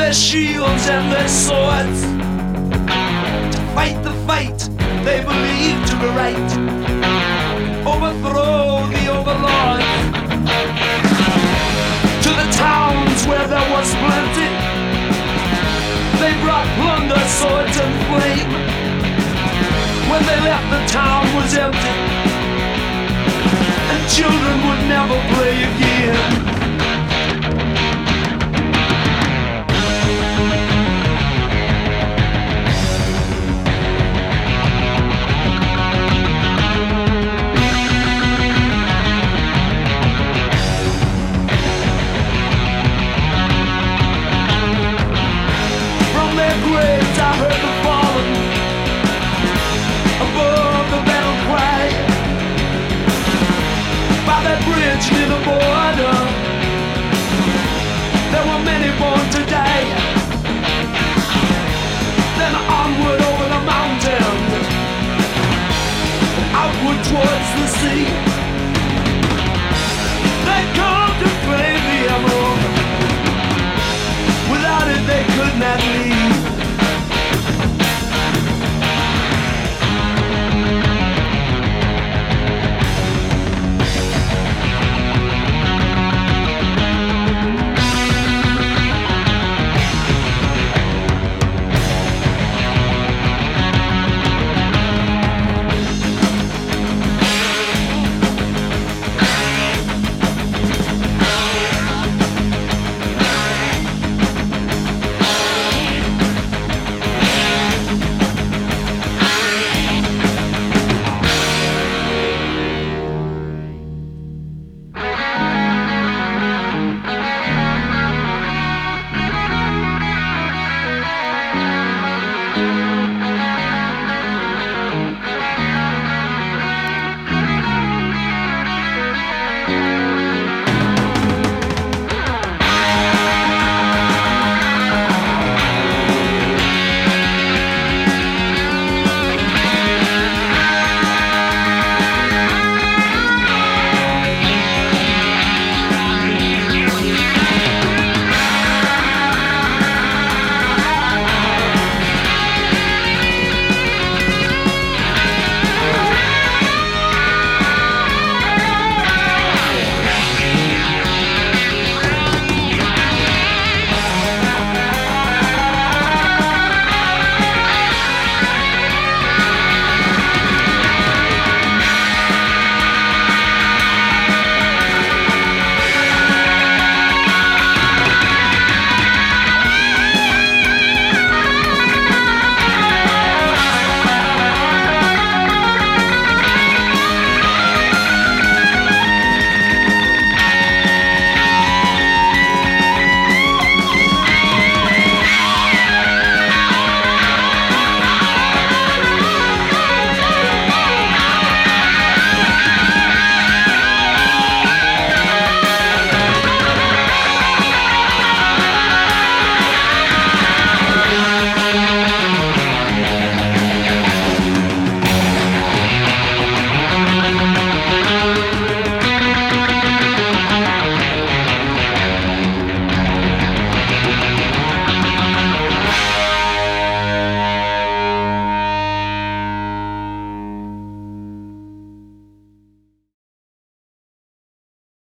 their shields and their swords to fight the fight they believe to be right, overthrow the overlords. To the towns where there was plenty, they brought plunder, swords and flame. When they left, the town was empty, and children would never play again. Graves I heard the fallen above the battle cry. By that bridge near the border, there were many born to die. Then onward over the mountain, outward towards the sea.